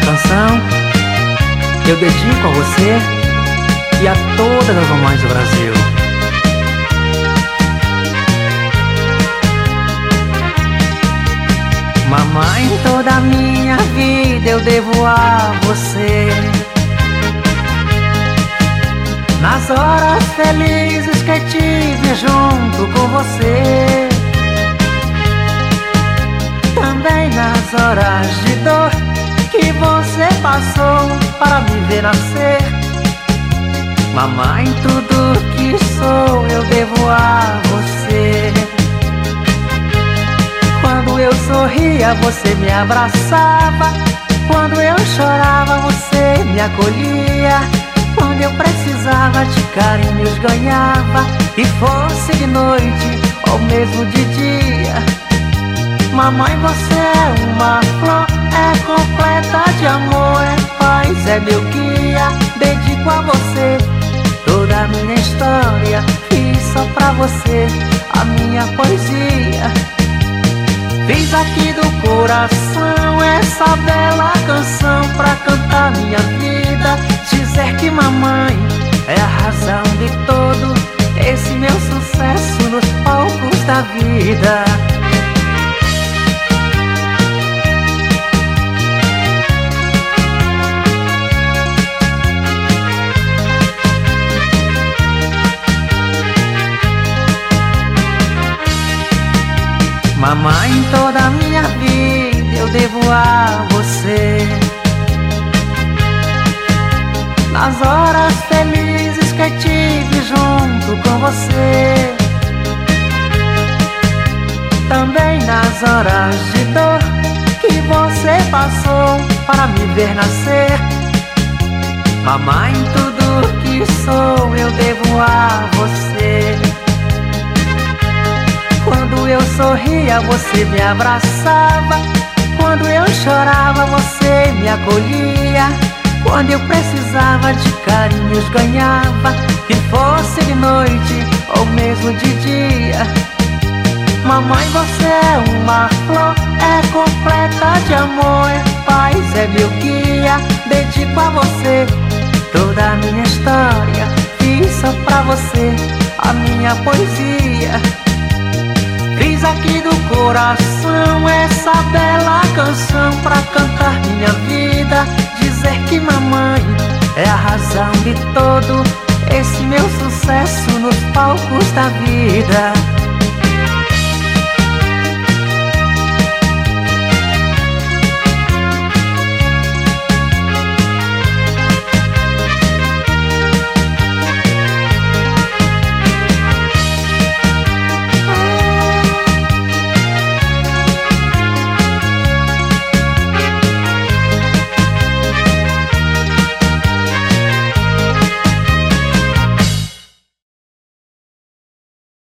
canção eu dedico a você e a todas as mamães do Brasil. Mamãe, toda a minha vida eu devo a você. Nas horas felizes que tive junto com você, também nas horas de dor que você passou para me ver nascer. Mamãe, tudo que sou eu devo a você. Quando eu sorria, você me abraçava. Quando eu chorava, você me acolhia. Quando eu precisava de carinhos, ganhava. E fosse de noite ou mesmo de dia. Mamãe, você é uma flor, é completa de amor, é paz, é meu guia. Dedico a você toda a minha história. Fiz só pra você a minha poesia. Fiz aqui do coração essa bela canção pra cantar minha vida. Dizer que mamãe é a razão de todo esse meu sucesso nos palcos da vida. Mamãe, toda a minha vida eu devo a você. Nas horas felizes que tive junto com você, também nas horas de dor que você passou para me ver nascer. Mamãe, tudo que sou eu devo a você. Quando eu sorria, você me abraçava. Quando eu chorava, você me acolhia. Quando eu precisava de carinhos, ganhava. Que fosse de noite ou mesmo de dia. Mamãe, você é uma flor, é completa de amor, é paz, é meu guia. Dedico a você toda a minha história. Fiz só pra você a minha poesia. Fiz aqui do coração essa bela canção pra cantar minha vida. Dizer que mamãe é a razão de todo esse meu sucesso nos palcos da vida.